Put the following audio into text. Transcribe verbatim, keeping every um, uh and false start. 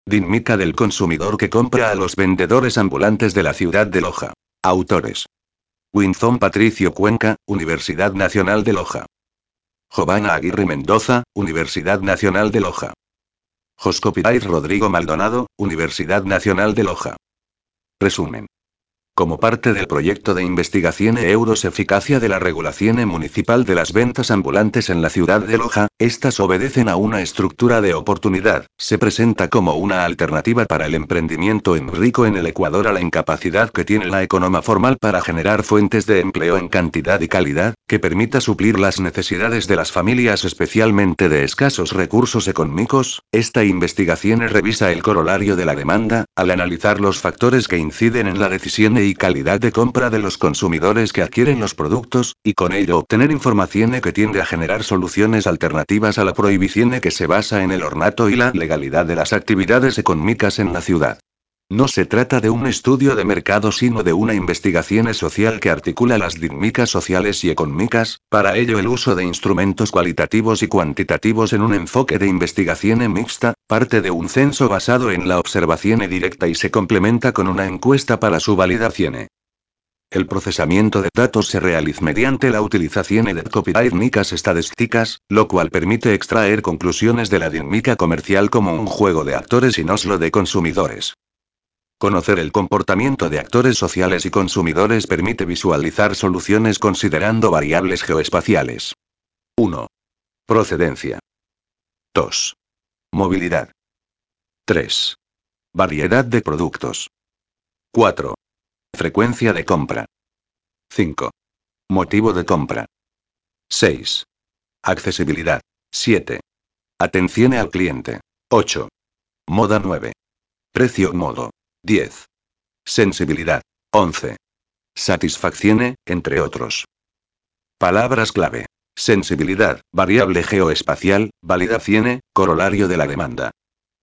Dinámica del consumidor que compra a los vendedores ambulantes de la ciudad de Loja. Autores. Winzón Patricio Cuenca, Universidad Nacional de Loja. Jovana Aguirre Mendoza, Universidad Nacional de Loja. Joscopidais Rodrigo Maldonado, Universidad Nacional de Loja. Resumen. Como parte del proyecto de investigación e euros eficacia de la regulación municipal de las ventas ambulantes en la ciudad de Loja, estas obedecen a una estructura de oportunidad, se presenta como una alternativa para el emprendimiento en rico en el Ecuador a la incapacidad que tiene la economía formal para generar fuentes de empleo en cantidad y calidad, que permita suplir las necesidades de las familias especialmente de escasos recursos económicos. Esta investigación revisa el corolario de la demanda, al analizar los factores que inciden en la decisión y calidad de compra de los consumidores que adquieren los productos, y con ello obtener información que tiende a generar soluciones alternativas a la prohibición que se basa en el ornato y la legalidad de las actividades económicas en la ciudad. No se trata de un estudio de mercado sino de una investigación social que articula las dinámicas sociales y económicas, para ello el uso de instrumentos cualitativos y cuantitativos en un enfoque de investigación mixta, parte de un censo basado en la observación directa y se complementa con una encuesta para su validación. El procesamiento de datos se realiza mediante la utilización de técnicas estadísticas, lo cual permite extraer conclusiones de la dinámica comercial como un juego de actores y no solo de consumidores. Conocer el comportamiento de actores sociales y consumidores permite visualizar soluciones considerando variables geoespaciales. uno. Procedencia. dos. Movilidad. tres. Variedad de productos. cuatro. Frecuencia de compra. cinco. Motivo de compra. seis. Accesibilidad. siete. Atención al cliente. ocho. Moda nueve. Precio modo. diez. Sensibilidad. once. Satisfacción, entre otros. Palabras clave. Sensibilidad, variable geoespacial, validación, corolario de la demanda.